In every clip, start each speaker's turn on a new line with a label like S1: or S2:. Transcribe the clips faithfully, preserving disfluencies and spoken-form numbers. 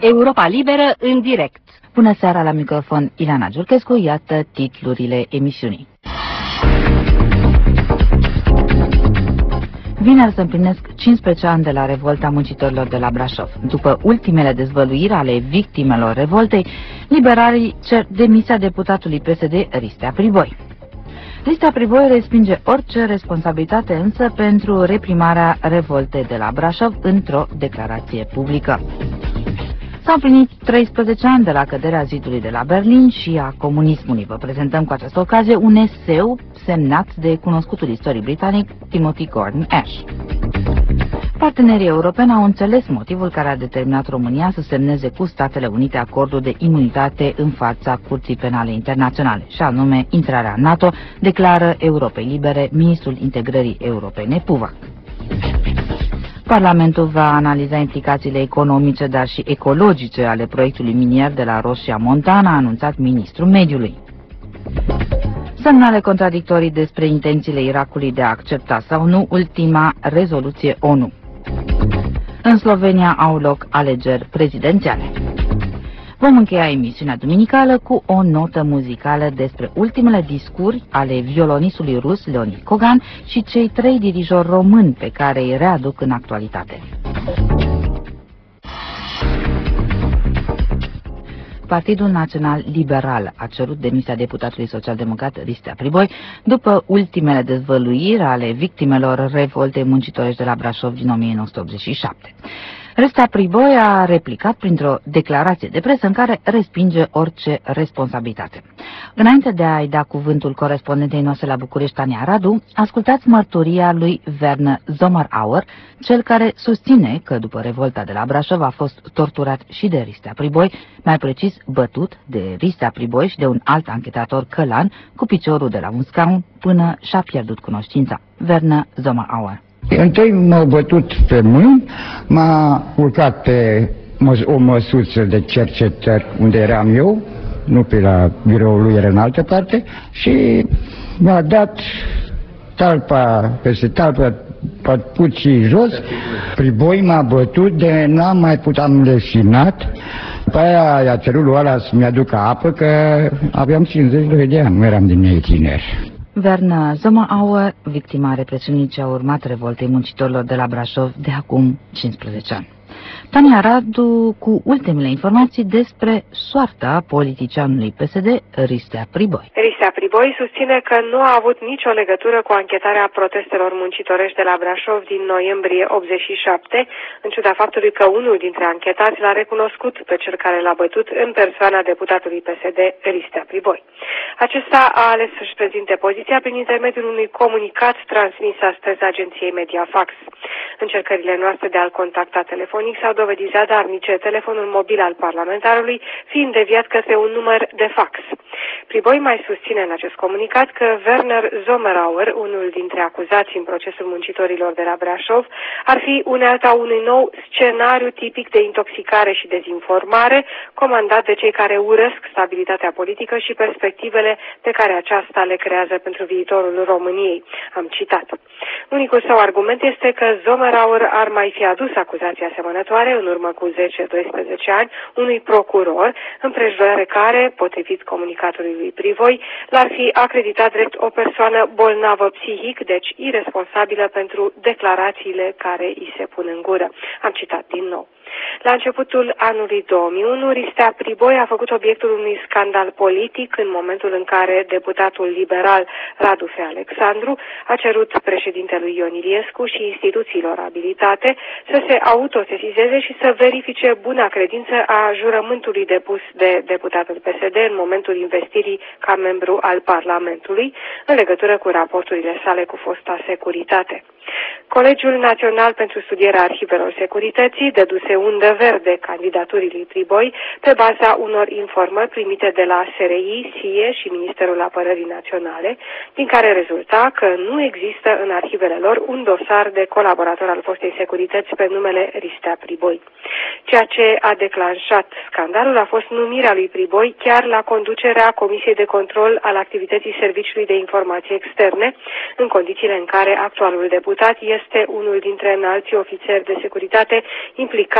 S1: Europa Liberă în direct.
S2: Bună seara, la microfon Ileana Giurchescu, iată titlurile emisiunii. Vineri se împlinesc cincisprezece ani de la revolta muncitorilor de la Brașov. După ultimele dezvăluiri ale victimelor revoltei, liberalii cer demisia deputatului P S D Ristea Priboi. Ristea Priboi respinge orice responsabilitate însă pentru reprimarea revoltei de la Brașov într-o declarație publică. S-au împlinit treisprezece ani de la căderea zidului de la Berlin și a comunismului. Vă prezentăm cu această ocazie un eseu semnat de cunoscutul istoric britanic Timothy Gordon Ash. Partenerii europeni au înțeles motivul care a determinat România să semneze cu Statele Unite acordul de imunitate în fața Curții Penale Internaționale, și anume intrarea în NATO, declară Europei Libere ministrul integrării europene Puvac. Parlamentul va analiza implicațiile economice, dar și ecologice ale proiectului minier de la Roșia Montana, a anunțat ministrul mediului. Semnale contradictorii despre intențiile Irakului de a accepta sau nu ultima rezoluție ONU. În Slovenia au loc alegeri prezidențiale. Vom încheia emisiunea duminicală cu o notă muzicală despre ultimele discuri ale violonistului rus Leonid Kogan și cei trei dirijori români pe care îi readuc în actualitate. Partidul Național Liberal a cerut demisia deputatului social-democrat Ristea Priboi după ultimele dezvăluiri ale victimelor revoltei muncitorești de la Brașov din o mie nouă sute optzeci și șapte. Ristea Priboi a replicat printr-o declarație de presă în care respinge orice responsabilitate. Înainte de a-i da cuvântul corespondentei noastre la București, Tania Radu, ascultați mărturia lui Werner Sommerauer, cel care susține că după revolta de la Brașov a fost torturat și de Ristea Priboi, mai precis bătut de Ristea Priboi și de un alt anchetator călan cu piciorul de la un scaun până și-a pierdut cunoștința. Werner Sommerauer.
S3: Întâi m-au bătut pe mâini, m-a urcat pe o măsuță de cercetări unde eram eu, nu pe la biroul lui, era în altă parte, și mi-a dat talpa, peste talpa, puții jos. Priboi m-a bătut de n-am mai putut, am lesinat. După aia i-a cerut lui ăla să-mi aducă apă, că aveam cincizeci de ani, nu eram din ei tineri.
S2: Werner Sommerauer, victima represiunii ce a urmat revoltei muncitorilor de la Brașov de acum cincisprezece ani. Tania Radu cu ultimele informații despre soarta politicianului P S D Ristea Priboi.
S4: Ristea Priboi susține că nu a avut nicio legătură cu anchetarea protestelor muncitorești de la Brașov din noiembrie optzeci și șapte, în ciuda faptului că unul dintre anchetați l-a recunoscut pe cel care l-a bătut în persoana deputatului P S D Ristea Priboi. Acesta a ales să-și prezinte poziția prin intermediul unui comunicat transmis astăzi agenției Mediafax. Încercările noastre de a-l contacta telefonic s-au dovedit zadarnice, telefonul mobil al parlamentarului fiind deviat către un număr de fax. Priboi mai susține în acest comunicat că Werner Sommerauer, unul dintre acuzați în procesul muncitorilor de la Brașov, ar fi unealta unui nou scenariu tipic de intoxicare și dezinformare, comandat de cei care urăsc stabilitatea politică și perspectivele pe care aceasta le creează pentru viitorul României. Am citat. Unicul său argument este că Sommerauer ar mai fi adus acuzații asemănătoare în urmă cu zece doisprezece ani unui procuror, împrejurare care, potrivit comunicatului lui Priboi, l-ar fi acreditat drept o persoană bolnavă psihic, deci irresponsabilă pentru declarațiile care îi se pun în gură. Am citat din nou. La începutul anului două mii unu, Ristea Priboi a făcut obiectul unui scandal politic în momentul în care deputatul liberal Radu F. Alexandru a cerut președintelui Ion Iliescu și instituțiilor abilitate să se autosesizeze și să verifice buna credință a jurământului depus de deputatul P S D în momentul investirii ca membru al Parlamentului, în legătură cu raporturile sale cu fosta securitate. Colegiul Național pentru Studierea Arhivelor Securității dăduse undă verde candidaturii lui Priboi pe baza unor informări primite de la S R I, S I E și Ministerul Apărării Naționale, din care rezulta că nu există în arhivele lor un dosar de colaborator al fostei securități pe numele Ristea Priboi. Ceea ce a declanșat scandalul a fost numirea lui Priboi chiar la conducerea Comisiei de Control al activității Serviciului de Informații Externe, în condițiile în care actualul deputat este unul dintre înalții ofițeri de securitate implicați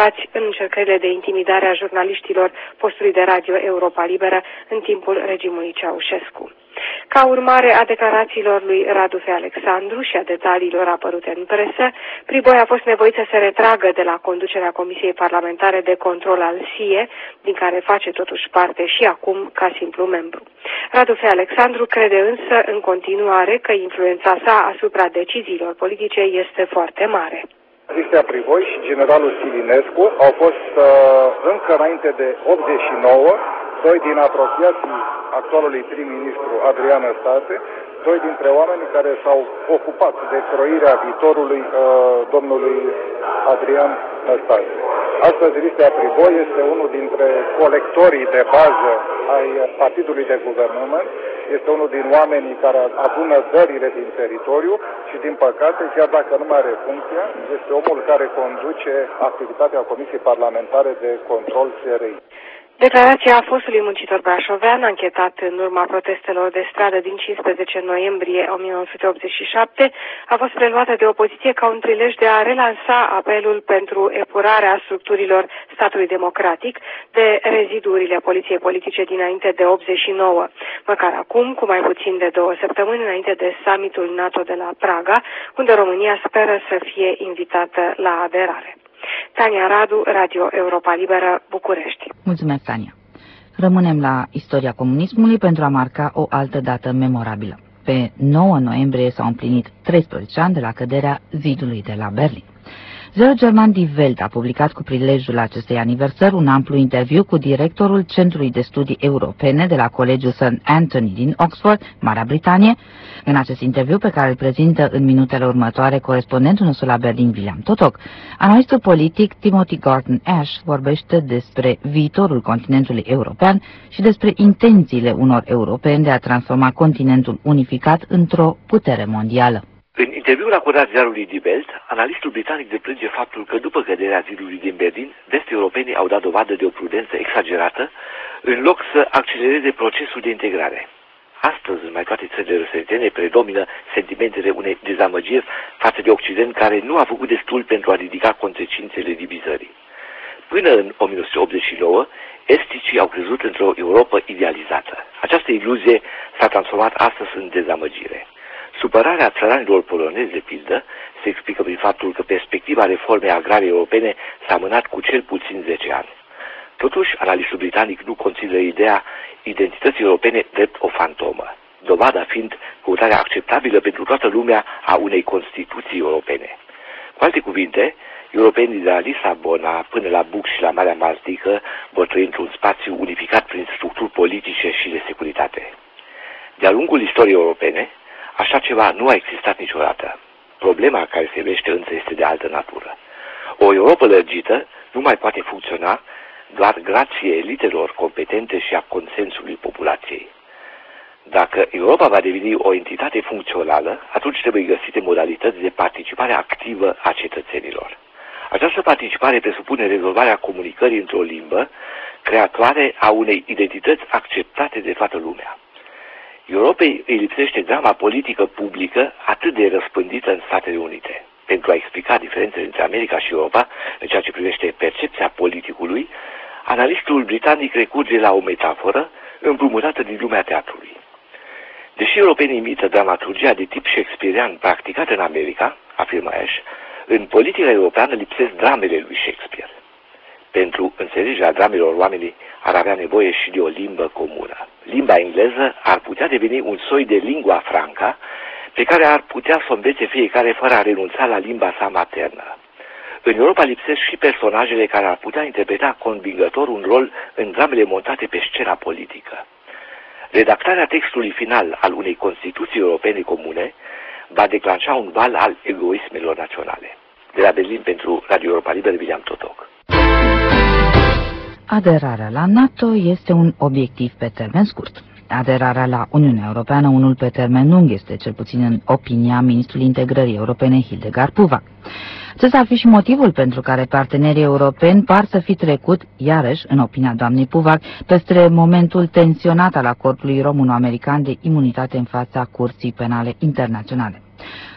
S4: implicați în încercările de intimidare a jurnaliștilor postului de radio Europa Liberă în timpul regimului Ceaușescu. Ca urmare a declarațiilor lui Radu F. Alexandru și a detaliilor apărute în presă, Priboi a fost nevoit să se retragă de la conducerea Comisiei Parlamentare de Control al S I E, din care face totuși parte și acum ca simplu membru. Radu F. Alexandru crede însă în continuare că influența sa asupra deciziilor politice este foarte mare.
S5: Cristia Priboi și generalul Silinescu au fost uh, încă înainte de optzeci și nouă doi din apropiații actualului prim-ministru Adrian Năstase, doi dintre oamenii care s-au ocupat de croirea viitorului uh, domnului Adrian Năstase. Astăzi, Cristia Priboi este unul dintre colectorii de bază ai partidului de guvernământ, este unul din oamenii care adună dările din teritoriu și, din păcate, chiar dacă nu mai are funcția, este omul care conduce activitatea Comisiei Parlamentare de Control S R I.
S4: Declarația fostului muncitor brașovean, anchetat în urma protestelor de stradă din cincisprezece noiembrie o mie nouă sute optzeci și șapte, a fost preluată de opoziție ca un prilej de a relansa apelul pentru epurarea structurilor statului democratic de reziduurile poliției politice dinainte de optzeci și nouă, măcar acum, cu mai puțin de două săptămâni înainte de summitul NATO de la Praga, unde România speră să fie invitată la aderare. Tania Radu, Radio Europa Liberă, București.
S2: Mulțumesc, Tania. Rămânem la istoria comunismului pentru a marca o altă dată memorabilă. Pe nouă noiembrie s-au împlinit treisprezece ani de la căderea zidului de la Berlin. Ziarul german Die Welt a publicat cu prilejul acestei aniversări un amplu interviu cu directorul Centrului de Studii Europene de la Colegiul Saint Anthony din Oxford, Marea Britanie. În acest interviu, pe care îl prezintă în minutele următoare corespondentul nostru la Berlin, William Totok, analistul politic Timothy Garton Ash vorbește despre viitorul continentului european și despre intențiile unor europeni de a transforma continentul unificat într-o putere mondială.
S6: În interviul acordat ziarului Die Welt, analistul britanic deplânge faptul că după căderea zidului din Berlin, vest-europenii au dat dovadă de o prudență exagerată, în loc să accelereze procesul de integrare. Astăzi, în mai toate țările răsăritene, predomină sentimentele unei dezamăgiri față de Occident, care nu a făcut destul pentru a ridica consecințele divizării. Până în o mie nouă sute optzeci și nouă, esticii au crezut într-o Europă idealizată. Această iluzie s-a transformat astăzi în dezamăgire. Supărarea țăranilor polonezi, de pildă, se explică prin faptul că perspectiva reformei agrare europene s-a amânat cu cel puțin zece ani. Totuși, analistul britanic nu consideră ideea identității europene drept o fantomă, dovada fiind căutarea acceptabilă pentru toată lumea a unei constituții europene. Cu alte cuvinte, europenii de la Lisabona până la Buc și la Marea Baltică vor trăi într-un spațiu unificat prin structuri politice și de securitate. De-a lungul istoriei europene, așa ceva nu a existat niciodată. Problema care se vește însă este de altă natură. O Europă lărgită nu mai poate funcționa doar grație elitelor competente și a consensului populației. Dacă Europa va deveni o entitate funcțională, atunci trebuie găsite modalități de participare activă a cetățenilor. Această participare presupune rezolvarea comunicării într-o limbă creatoare a unei identități acceptate de toată lumea. Europei îi lipsește drama politică publică atât de răspândită în Statele Unite. Pentru a explica diferențele între America și Europa în ceea ce privește percepția politicului, analistul britanic recurge la o metaforă împrumutată din lumea teatrului. Deși europenii imită dramaturgia de tip shakespearian practicată în America, afirmă Ash, în politica europeană lipsesc dramele lui Shakespeare. Pentru înțelegerea dramelor, oamenii ar avea nevoie și de o limbă comună. Limba engleză ar putea deveni un soi de lingua franca pe care ar putea să o învețe fiecare fără a renunța la limba sa maternă. În Europa lipsesc și personajele care ar putea interpreta convingător un rol în dramele montate pe scena politică. Redactarea textului final al unei Constituții Europene comune va declanșa un val al egoismelor naționale. De la Berlin pentru Radio Europa Liberă, William Totok.
S2: Aderarea la NATO este un obiectiv pe termen scurt. Aderarea la Uniunea Europeană, unul pe termen lung, este cel puțin în opinia ministrului integrării europene Hildegard Puvac. Acesta ar fi și motivul pentru care partenerii europeni par să fi trecut, iarăși, în opinia doamnei Puvac, peste momentul tensionat al acordului româno-american de imunitate în fața Curții Penale Internaționale.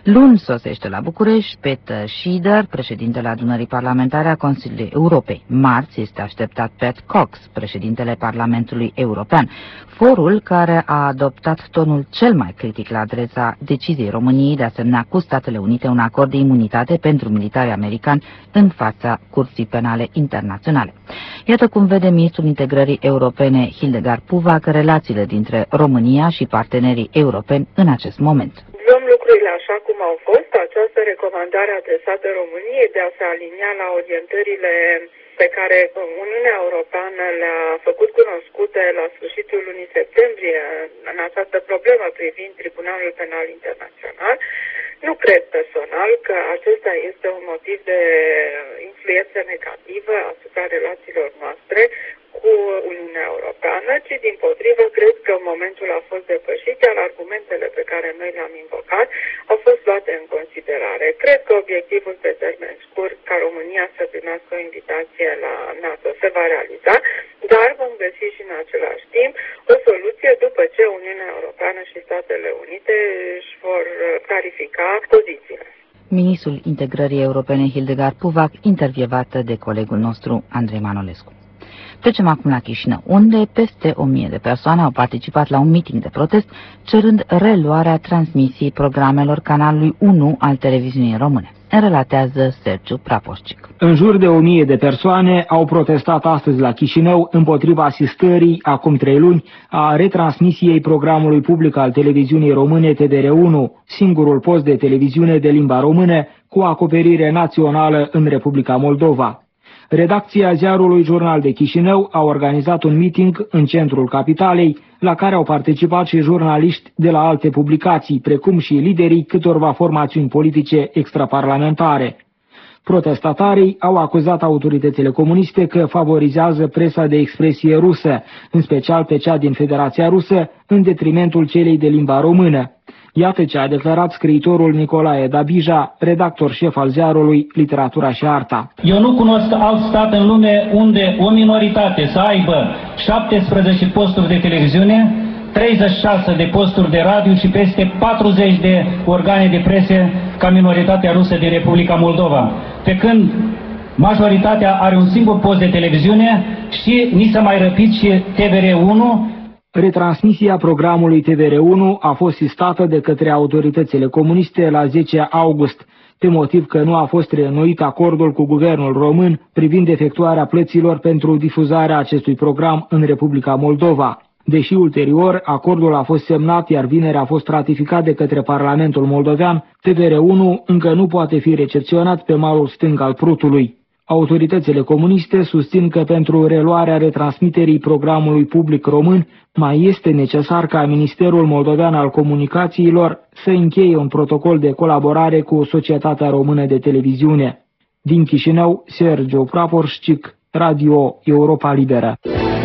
S2: Luni sosește la București Peter Schieder, președintele adunării parlamentare a Consiliului Europei. Marți este așteptat Pat Cox, președintele Parlamentului European. Forul care a adoptat tonul cel mai critic la adresa deciziei României de a semna cu Statele Unite un acord de imunitate pentru militari americani în fața Curții Penale Internaționale. Iată cum vede ministrul integrării europene Hildegard Puvac relațiile dintre România și partenerii europeni în acest moment.
S7: Luăm lucrurile așa cum au fost. Această recomandare adresată României de a se alinia la orientările pe care Uniunea Europeană le-a făcut cunoscute la sfârșitul lunii septembrie în această problemă privind Tribunalul Penal Internațional, nu cred personal că acesta este un motiv de influență negativă asupra relațiilor noastre cu Uniunea Europeană, ci dimpotrivă cred că momentul a fost depășit, iar argumentele pe care noi le-am invocat au fost luate în considerare. Cred că obiectivul pe termen scurt ca România să primească o invitație la NATO se va realiza, dar vom găsi și în același timp o soluție după ce Uniunea Europeană și Statele Unite își vor clarifica pozițiile.
S2: Ministrul integrării europene Hildegard Puvac, intervievată de colegul nostru Andrei Manolescu. Trecem acum la Chișinău, unde peste o mie de persoane au participat la un meeting de protest cerând reluarea transmisiei programelor canalului unu al televiziunii române. Relatează Sergiu Prapoșcic.
S8: În jur de o mie de persoane au protestat astăzi la Chișinău împotriva asistării, acum trei luni, a retransmisiei programului public al televiziunii române T V R unu, singurul post de televiziune de limba română cu acoperire națională în Republica Moldova. Redacția ziarului Jurnal de Chișinău a organizat un meeting în centrul capitalei, la care au participat și jurnaliști de la alte publicații, precum și liderii câtorva formațiuni politice extraparlamentare. Protestatarii au acuzat autoritățile comuniste că favorizează presa de expresie rusă, în special pe cea din Federația Rusă, în detrimentul celei de limba română. Iată ce a declarat scriitorul Nicolae Dabija, redactor șef al ziarului Literatura și Arta.
S9: Eu nu cunosc alt stat în lume unde o minoritate să aibă șaptesprezece posturi de televiziune, treizeci și șase de posturi de radio și peste patruzeci de organe de presă ca minoritatea rusă din Republica Moldova. Pe când majoritatea are un singur post de televiziune și ni s-a mai răpit și T V R unu.
S8: Retransmisia programului T V R unu a fost sistată de către autoritățile comuniste la zece august, pe motiv că nu a fost reînnoit acordul cu guvernul român privind efectuarea plăților pentru difuzarea acestui program în Republica Moldova. Deși ulterior acordul a fost semnat, iar vineri a fost ratificat de către Parlamentul Moldovean, T V R unu încă nu poate fi recepționat pe malul stâng al Prutului. Autoritățile comuniste susțin că pentru reluarea retransmiterii programului public român mai este necesar ca Ministerul Moldovean al Comunicațiilor să încheie un protocol de colaborare cu Societatea Română de Televiziune. Din Chișinău, Sergiu Prapoșcic, Radio Europa Liberă.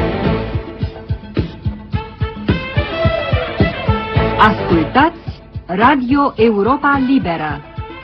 S1: Ascultați Radio Europa Liberă.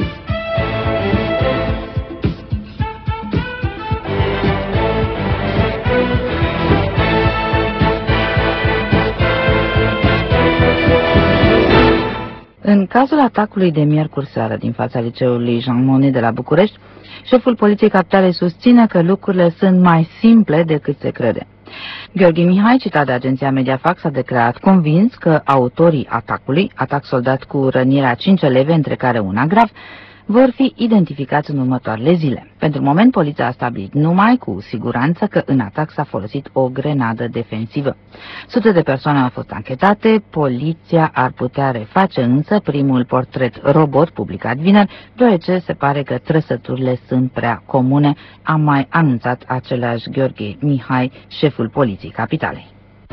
S2: În cazul atacului de miercuri seară din fața liceului Jean Monnet de la București, șeful Poliției Capitalei susține că lucrurile sunt mai simple decât se crede. Gheorghe Mihai, citat de agenția Mediafax, a declarat convins că autorii atacului, atac soldat cu rănirea a cinci elevi, între care una grav, vor fi identificați în următoarele zile. Pentru moment, poliția a stabilit numai cu siguranță că în atac s-a folosit o grenadă defensivă. Sute de persoane au fost anchetate, poliția ar putea reface însă primul portret robot publicat vineri, deoarece se pare că trăsăturile sunt prea comune, a mai anunțat același Gheorghe Mihai, șeful Poliției Capitalei.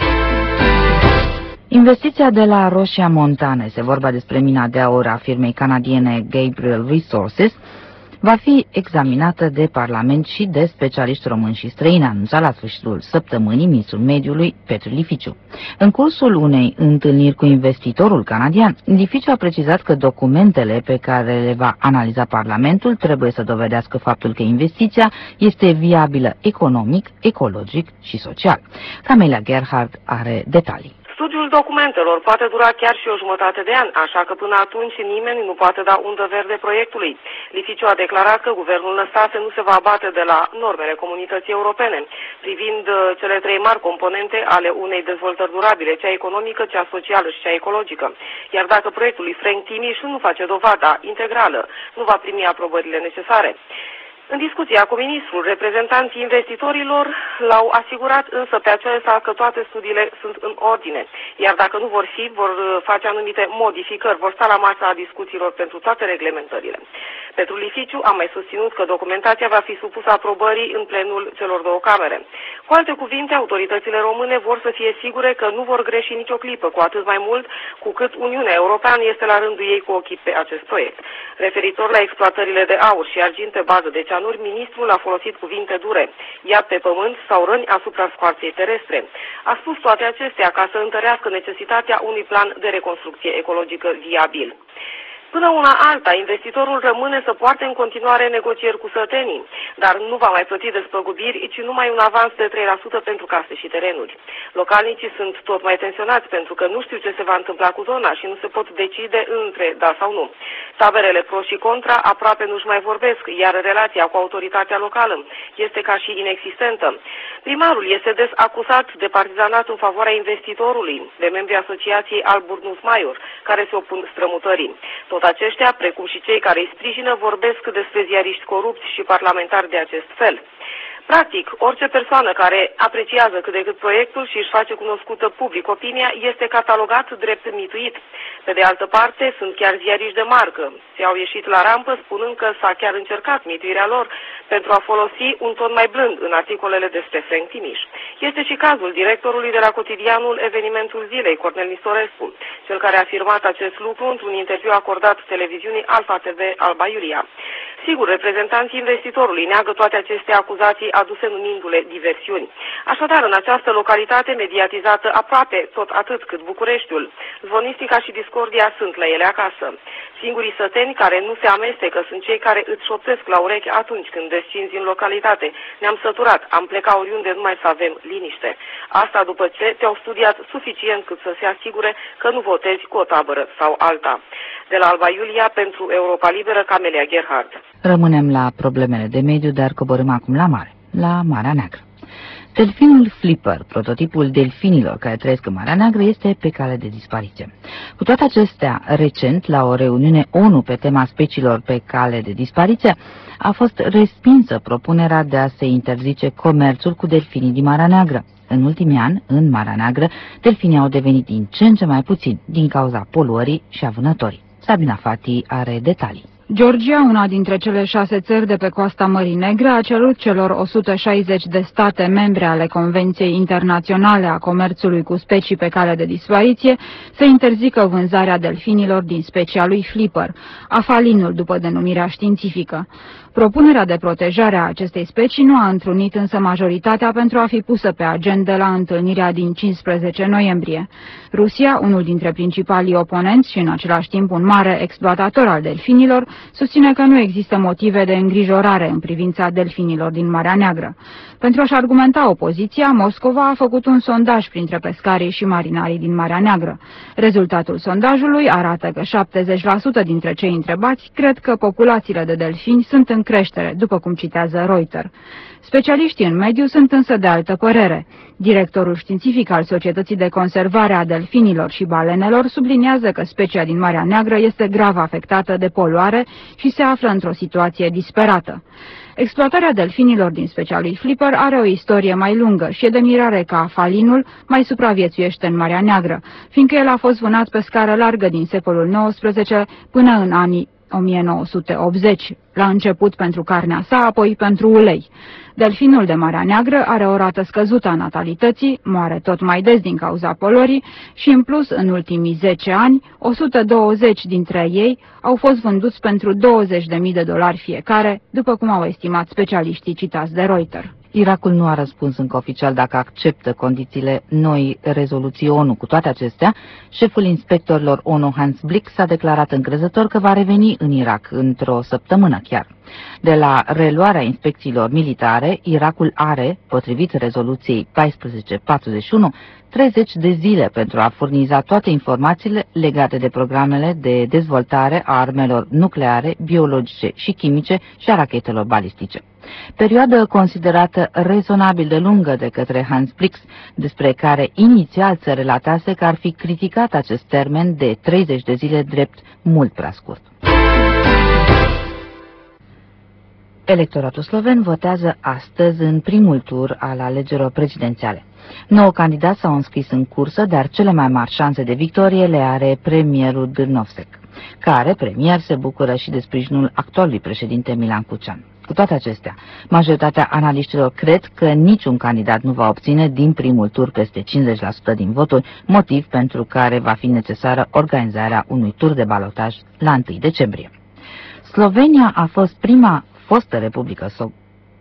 S2: Investiția de la Roșia Montane, se vorba despre mina de aur a firmei canadiene Gabriel Resources, va fi examinată de Parlament și de specialiști români și străini, anunța la sfârșitul săptămânii ministrul mediului Petru Lificiu. În cursul unei întâlniri cu investitorul canadian, Lificiu a precizat că documentele pe care le va analiza Parlamentul trebuie să dovedească faptul că investiția este viabilă economic, ecologic și social. Camelia Gerhard are detalii.
S10: Studiul documentelor poate dura chiar și o jumătate de an, așa că până atunci nimeni nu poate da undă verde proiectului. Lificiu a declarat că guvernul Năstase nu se va abate de la normele comunității europene, privind cele trei mari componente ale unei dezvoltări durabile, cea economică, cea socială și cea ecologică. Iar dacă proiectul lui Frank Timiș nu face dovada integrală, nu va primi aprobările necesare. În discuția cu ministrul, reprezentanții investitorilor l-au asigurat însă pe acesta că toate studiile sunt în ordine, iar dacă nu vor fi, vor face anumite modificări, vor sta la masa discuțiilor pentru toate reglementările. Petru Lificiu a mai susținut că documentația va fi supusă aprobării în plenul celor două camere. Cu alte cuvinte, autoritățile române vor să fie sigure că nu vor greși nicio clipă, cu atât mai mult cu cât Uniunea Europeană este la rândul ei cu ochii pe acest proiect. Referitor la exploatările de aur și argint pe bază de cianuri, ministrul a folosit cuvinte dure, iad pe pământ sau răni asupra scoarței terestre. A spus toate acestea ca să întărească necesitatea unui plan de reconstrucție ecologică viabil. Până una alta, investitorul rămâne să poarte în continuare negocieri cu sătenii, dar nu va mai plăti despăgubiri, ci numai un avans de trei la sută pentru case și terenuri. Localnicii sunt tot mai tensionați pentru că nu știu ce se va întâmpla cu zona și nu se pot decide între da sau nu. Taberele pro și contra aproape nu-și mai vorbesc, iar relația cu autoritatea locală este ca și inexistentă. Primarul este des acuzat de partizanat în favoarea investitorului, de membrii asociației Alburnus Maior, care se opun strămutării. Tot aceștia, precum și cei care îi sprijină, vorbesc despre ziariști corupți și parlamentari de acest fel. Practic, orice persoană care apreciază cât de cât proiectul și își face cunoscută public opinia este catalogat drept mituit. Pe de altă parte, sunt chiar ziariști de marcă. Se-au ieșit la rampă spunând că s-a chiar încercat mituirea lor pentru a folosi un ton mai blând în articolele despre Frank Timiș. Este și cazul directorului de la cotidianul Evenimentul Zilei, Cornel Nistorescu, cel care a afirmat acest lucru într-un interviu acordat televiziunii Alfa T V Alba Iulia. Sigur, reprezentanții investitorului neagă toate aceste acuzații aduse numindu-le diversiuni. Așadar, în această localitate mediatizată aproape tot atât cât Bucureștiul, zvonistica și discordia sunt la ele acasă. Singurii săteni care nu se amestecă sunt cei care îți șoptesc la ureche atunci când descinzi în localitate. Ne-am săturat, am plecat oriunde numai să avem liniște. Asta după ce te-au studiat suficient cât să se asigure că nu votezi cu o tabără sau alta. De la Alba Iulia, pentru Europa Liberă, Camelia Gerhard.
S2: Rămânem la problemele de mediu, dar coborâm acum la mare, la Marea Neagră. Delfinul Flipper, prototipul delfinilor care trăiesc în Marea Neagră, este pe cale de dispariție. Cu toate acestea, recent, la o reuniune ONU pe tema speciilor pe cale de dispariție, a fost respinsă propunerea de a se interzice comerțul cu delfinii din Marea Neagră. În ultimii ani, în Marea Neagră, delfinii au devenit din ce în ce mai puțini din cauza poluării și a vânătorii. Sabina Fati are detalii.
S11: Georgia, una dintre cele șase țări de pe coasta Mării Negre, a cerut celor o sută șaizeci de state membre ale Convenției Internaționale a Comerțului cu Specii pe cale de dispariție să interzică vânzarea delfinilor din specia lui Flipper, afalinul după denumirea științifică. Propunerea de protejare a acestei specii nu a întrunit însă majoritatea pentru a fi pusă pe agenda la întâlnirea din cincisprezece noiembrie. Rusia, unul dintre principalii oponenți și în același timp un mare exploatator al delfinilor, susține că nu există motive de îngrijorare în privința delfinilor din Marea Neagră. Pentru a-și argumenta opoziția, Moscova a făcut un sondaj printre pescarii și marinarii din Marea Neagră. Rezultatul sondajului arată că șaptezeci la sută dintre cei întrebați cred că populațiile de delfini sunt în creștere, după cum citează Reuters. Specialiștii în mediu sunt însă de altă părere. Directorul științific al Societății de Conservare a Delfinilor și Balenelor subliniază că specia din Marea Neagră este grav afectată de poluare și se află într-o situație disperată. Exploatarea delfinilor din specia lui Flipper are o istorie mai lungă și e de mirare că afalinul mai supraviețuiește în Marea Neagră, fiindcă el a fost vânat pe scară largă din secolul nouăsprezece până în anii o mie nouă sute optzeci, la început pentru carnea sa, apoi pentru ulei. Delfinul de Marea Neagră are o rată scăzută a natalității, moare tot mai des din cauza poluării și, în plus, în ultimii zece ani, o sută douăzeci dintre ei au fost vânduți pentru douăzeci de mii de dolari fiecare, după cum au estimat specialiștii citați de Reuters.
S2: Irakul nu a răspuns încă oficial dacă acceptă condițiile noi rezoluții ONU. Cu toate acestea, șeful inspectorilor ONU Hans Blix s-a declarat încrezător că va reveni în Irak într-o săptămână chiar. De la reluarea inspecțiilor militare, Irakul are, potrivit rezoluției paisprezece patruzeci și unu, treizeci de zile pentru a furniza toate informațiile legate de programele de dezvoltare a armelor nucleare, biologice și chimice și a rachetelor balistice. Perioadă considerată rezonabil de lungă de către Hans Blix, despre care inițial se relatase că ar fi criticat acest termen de treizeci de zile drept mult prea scurt. Electoratul sloven votează astăzi în primul tur al alegerilor prezidențiale. Nouă candidați s-au înscris în cursă, dar cele mai mari șanse de victorie le are premierul Drnovšek, care premier se bucură și de sprijinul actualului președinte Milan Kucan. Cu toate acestea, majoritatea analiștilor cred că niciun candidat nu va obține din primul tur peste cincizeci la sută din voturi, motiv pentru care va fi necesară organizarea unui tur de balotaj la întâi decembrie. Slovenia a fost prima fostă republică so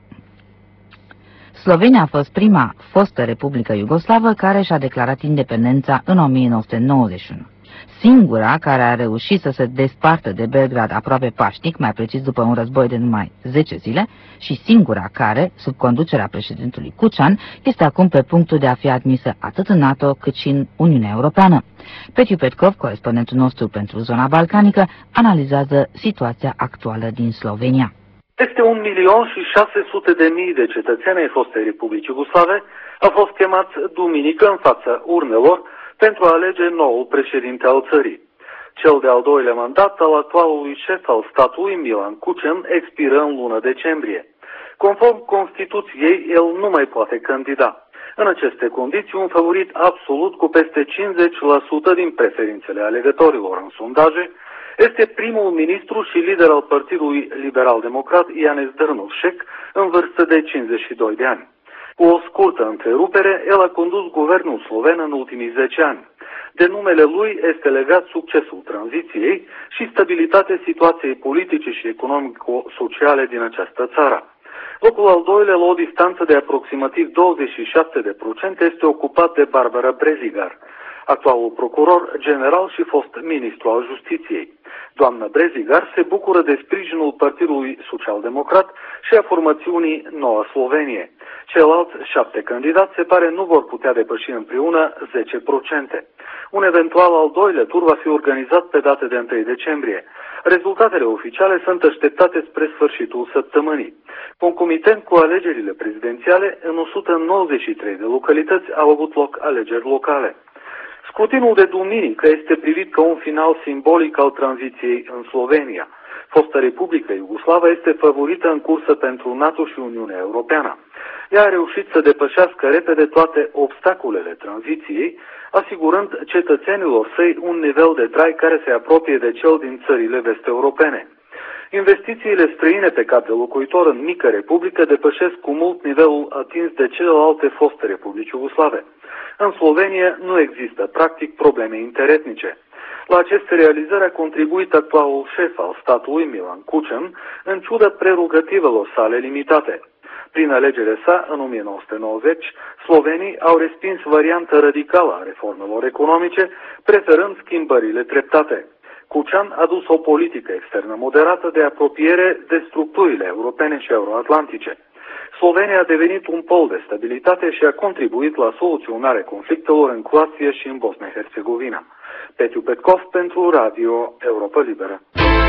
S2: Slovenia a fost prima fostă republică iugoslavă care și-a declarat independența în o mie nouă sute nouăzeci și unu. Singura care a reușit să se despartă de Belgrad aproape pașnic, mai precis după un război de numai zece zile, și singura care, sub conducerea președintelui Kucan, este acum pe punctul de a fi admisă atât în NATO cât și în Uniunea Europeană. Petiu Petkov, corespondentul nostru pentru zona balcanică, analizează situația actuală din Slovenia.
S12: Peste un milion și șase sute de mii de cetățeni ai fostei Republici Iugoslave au fost chemați duminică în fața urnelor pentru a alege noul președinte al țării. Cel de-al doilea mandat al actualului șef al statului, Milan Kucan, expiră în luna decembrie. Conform Constituției, el nu mai poate candida. În aceste condiții, un favorit absolut cu peste cincizeci la sută din preferințele alegătorilor în sondaje este primul ministru și lider al Partidului Liberal-Democrat Janez Drnovšek, în vârstă de cincizeci și doi de ani. Cu o scurtă întrerupere, el a condus guvernul sloven în ultimii zece ani. De numele lui este legat succesul tranziției și stabilitatea situației politice și economico-sociale din această țară. Locul al doilea, la o distanță de aproximativ douăzeci și șapte de procente, este ocupat de Barbara Brezigar, actualul procuror general și fost ministru al justiției. Doamna Brezigar se bucură de sprijinul Partidului Social-Democrat și a formațiunii Noua Slovenie. Ceilalți șapte candidați se pare nu vor putea depăși împreună zece procente. Un eventual al doilea tur va fi organizat pe data de întâi decembrie. Rezultatele oficiale sunt așteptate spre sfârșitul săptămânii. Concomitent cu alegerile prezidențiale, în o sută nouăzeci și trei de localități au avut loc alegeri locale. Scrutinul de duminică este privit ca un final simbolic al tranziției în Slovenia. Fosta Republică Iugoslavă este favorită în cursă pentru NATO și Uniunea Europeană. Ea a reușit să depășească repede toate obstacolele tranziției, asigurând cetățenilor săi un nivel de trai care se apropie de cel din țările vest-europene. Investițiile străine pe cap de locuitor în mică republică depășesc cu mult nivelul atins de celelalte foste republici iugoslave. În Slovenia nu există, practic, probleme interetnice. La aceste realizări a contribuit actualul șef al statului, Milan Kucan, în ciuda prerogativelor sale limitate. Prin alegerea sa, în o mie nouă sute nouăzeci, slovenii au respins varianta radicală a reformelor economice, preferând schimbările treptate. Kucan a dus o politică externă moderată de apropiere de structurile europene și euroatlantice. Slovenia a devenit un pol de stabilitate și a contribuit la soluționarea conflictelor în Croația și în Bosnia-Herzegovina. Petiu Petkov pentru Radio Europa Liberă.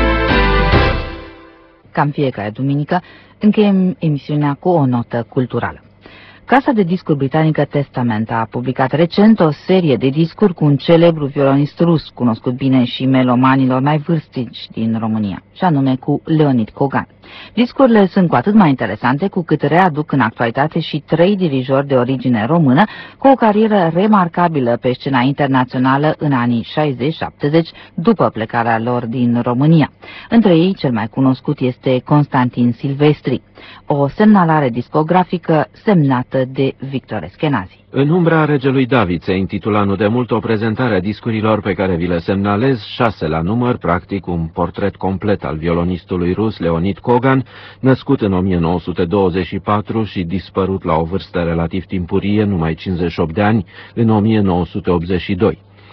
S2: Cam fiecare duminică încheiem emisiunea cu o notă culturală. Casa de discuri britanică Testament a publicat recent o serie de discuri cu un celebru violonist rus, cunoscut bine și melomanilor mai vârstici din România, și anume cu Leonid Kogan. Discurile sunt cu atât mai interesante cu cât readuc în actualitate și trei dirijori de origine română cu o carieră remarcabilă pe scena internațională în anii șaizeci șaptezeci, după plecarea lor din România. Între ei, cel mai cunoscut este Constantin Silvestri, o semnalare discografică semnată de Victor Eskenazi.
S13: În umbra regelui David se intitula nu de mult o prezentare a discurilor pe care vi le semnalez, șase la număr, practic un portret complet al violonistului rus Leonid Kogan, născut în o mie nouă sute douăzeci și patru și dispărut la o vârstă relativ timpurie, numai cincizeci și opt de ani, în o mie nouă sute optzeci și doi.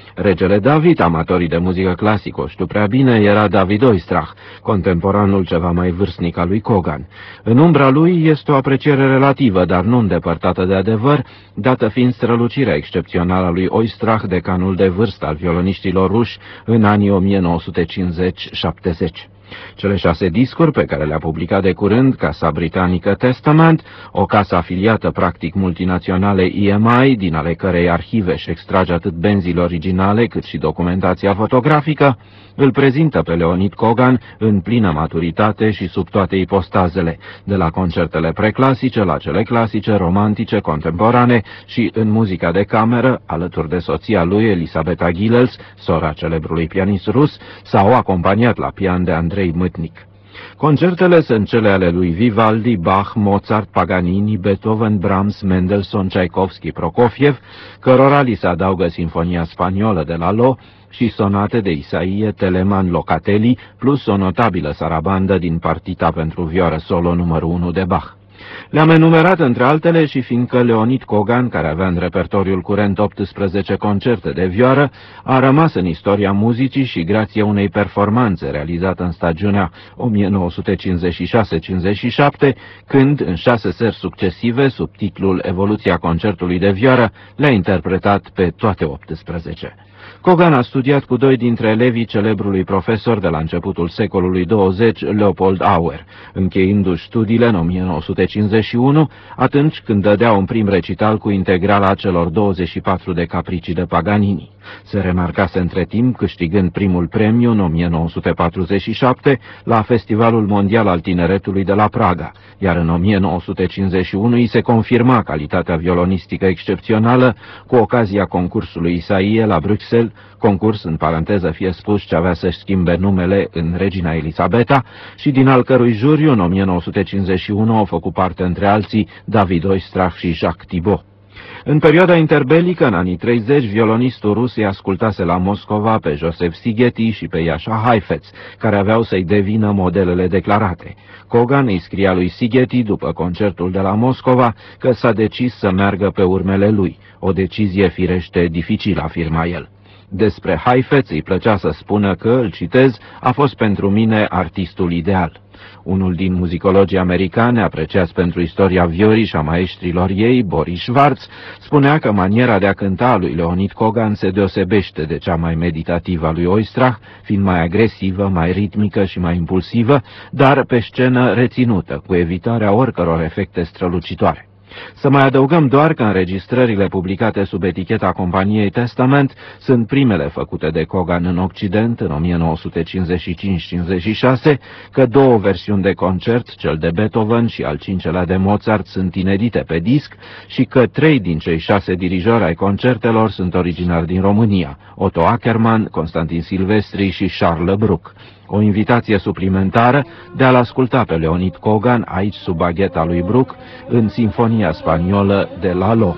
S13: Regele David, amatorii de muzică clasică o știu prea bine, era David Oistrakh, contemporanul ceva mai vârstnic al lui Kogan. În umbra lui este o apreciere relativă, dar nu îndepărtată de adevăr, dată fiind strălucirea excepțională a lui Oistrakh, decanul de vârstă al violoniștilor ruși în anii o mie nouă sute cincizeci șaptezeci. Cele șase discuri pe care le-a publicat de curând casa britanică Testament, o casă afiliată practic multinaționale E M I, din ale cărei arhive își extrage atât benzile originale cât și documentația fotografică, îl prezintă pe Leonid Kogan în plină maturitate și sub toate ipostazele, de la concertele preclasice la cele clasice, romantice, contemporane și în muzica de cameră, alături de soția lui Elisabeta Gilels, sora celebrului pianist rus, sau acompaniat la pian de Andrei Mâtnic. Concertele sunt cele ale lui Vivaldi, Bach, Mozart, Paganini, Beethoven, Brahms, Mendelssohn, Tchaikovsky, Prokofiev, cărora li se adaugă Sinfonia spaniolă de Lalo și sonate de Isaie, Telemann, Locatelli, plus o notabilă sarabandă din partita pentru vioară solo numărul unu de Bach. Le-am enumerat între altele și fiindcă Leonid Kogan, care avea în repertoriul curent optsprezece concerte de vioară, a rămas în istoria muzicii și grație unei performanțe realizate în stagiunea o mie nouă sute cincizeci și șase cincizeci și șapte, când, în șase seri succesive, sub titlul Evoluția concertului de vioară, le-a interpretat pe toate optsprezece. Kogan a studiat cu doi dintre elevii celebrului profesor de la începutul secolului douăzeci, Leopold Auer, încheiindu-și studiile în o mie nouă sute cincizeci și unu, atunci când dădea un prim recital cu integrala celor douăzeci și patru de capricii de Paganini. Se remarcase între timp câștigând primul premiu în o mie nouă sute patruzeci și șapte la Festivalul Mondial al Tineretului de la Praga, iar în o mie nouă sute cincizeci și unu îi se confirma calitatea violonistică excepțională cu ocazia concursului Isaie la Bruxelles, concurs, în paranteză fie spus, ce avea să-și schimbe numele în Regina Elisabeta și din al cărui juriu în o mie nouă sute cincizeci și unu au făcut parte între alții David Oistrakh și Jacques Thibault. În perioada interbelică, în anii treizeci, violonistul rus îi ascultase la Moscova pe Joseph Szigeti și pe Jascha Heifetz, care aveau să-i devină modelele declarate. Kogan îi scria lui Szigeti, după concertul de la Moscova, că s-a decis să meargă pe urmele lui, o decizie firește dificilă, afirma el. Despre Heifetz îi plăcea să spună că, îl citez, a fost pentru mine artistul ideal. Unul din muzicologii americani, apreciați pentru istoria viorii și a maestrilor ei, Boris Schwartz, spunea că maniera de a cânta a lui Leonid Kogan se deosebește de cea mai meditativă a lui Oistrakh, fiind mai agresivă, mai ritmică și mai impulsivă, dar pe scenă reținută, cu evitarea oricăror efecte strălucitoare. Să mai adăugăm doar că înregistrările publicate sub eticheta companiei Testament sunt primele făcute de Kogan în Occident în o mie nouă sute cincizeci și cinci cincizeci și șase, că două versiuni de concert, cel de Beethoven și al cincelea de Mozart, sunt inedite pe disc și că trei din cei șase dirijori ai concertelor sunt originari din România, Otto Ackermann, Constantin Silvestri și Charles Bruck. O invitație suplimentară de a-l asculta pe Leonid Kogan aici sub bagheta lui Bruck în Sinfonia spaniolă de Lalo.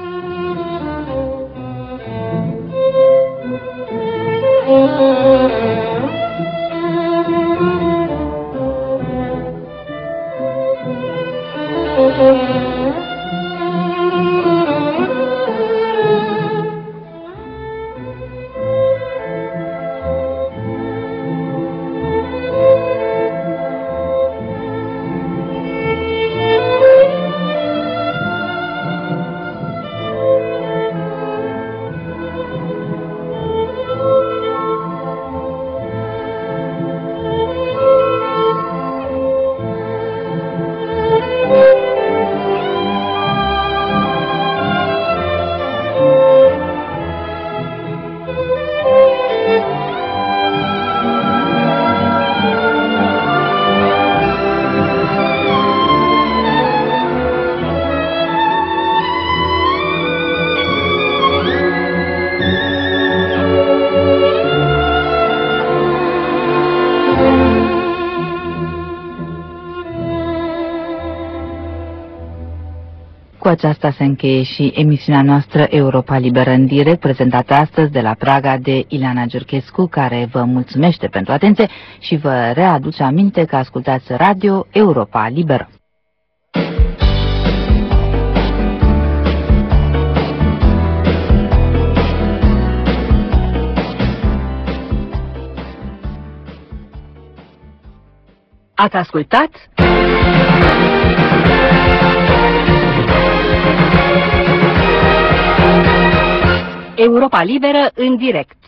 S2: Cu aceasta se încheie și emisiunea noastră Europa Liberă în direct, prezentată astăzi de la Praga de Ileana Giurchescu, care vă mulțumește pentru atenție și vă readuce aminte că ascultați Radio Europa Liberă.
S1: Ați ascultat Europa Liberă în direct.